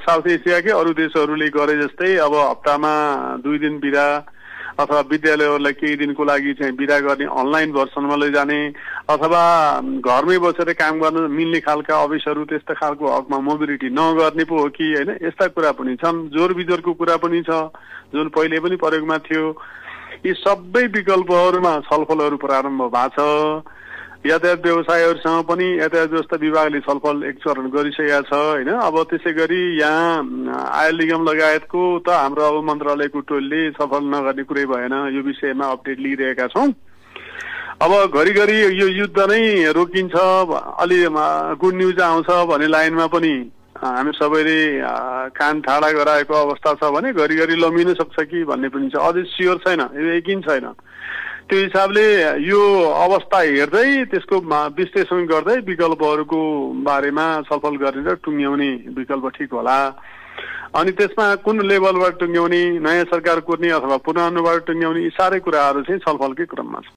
south एसियाकै अरू देशहरूले गरे जस्तै अब हप्तामा 2 दिन बिदा अथवा विद्यालयहरूलाई केही दिनको लागि चाहिँ बिदा गर्ने अनलाइन भर्सनमा लैजाने अथवा घरमै बसेर काम गर्न मिल्ने खालका अफिसहरू त्यस्ता खालको हकमा मोबिलिटी नगर्ने पो हो कि हैन यस्ता कुरा पनि छन् जोर बिजोरको कुरा पनि छ जुन पहिले पनि प्रयोगमा थियो यी सबै विकल्पहरूमा छलफलहरू प्रारम्भ भएको छ यातायात व्यवसायहरूसँग पनि यातायात व्यवस्था विभागले छलफल एक चरण गरिसकेका छ हैन अब त्यसैगरी यहाँ आयल निगम लगायतको त हाम्रो अब मन्त्रालयको टोलले छलफल नगर्ने कुरै भएन यो विषयमा अपडेट लिइरहेका छौं अब घरिघरि यो युद्ध नै रोकिन्छ अलि गुड न्यूज आउँछ भन्ने लाइनमा पनि हामी सबैले कान ठाडा गराएको अवस्था छ भने घरिघरि लमिन सक्छ कि भन्ने पनि छ अझै स्योर छैन यो यकिन छैन त्यो हिसाबले यो अवस्था हेर्दै त्यसको विश्लेषण गर्दै विकल्पहरूको बारेमा छलफल गर्ने र टुङ्ग्याउने विकल्प ठिक होला अनि त्यसमा कुन लेभलबाट टुङ्ग्याउने नयाँ सरकार कुर्ने अथवा पुनः अनुबाट टुङ्ग्याउने यी सारै कुराहरू चाहिँ छलफलकै क्रममा छ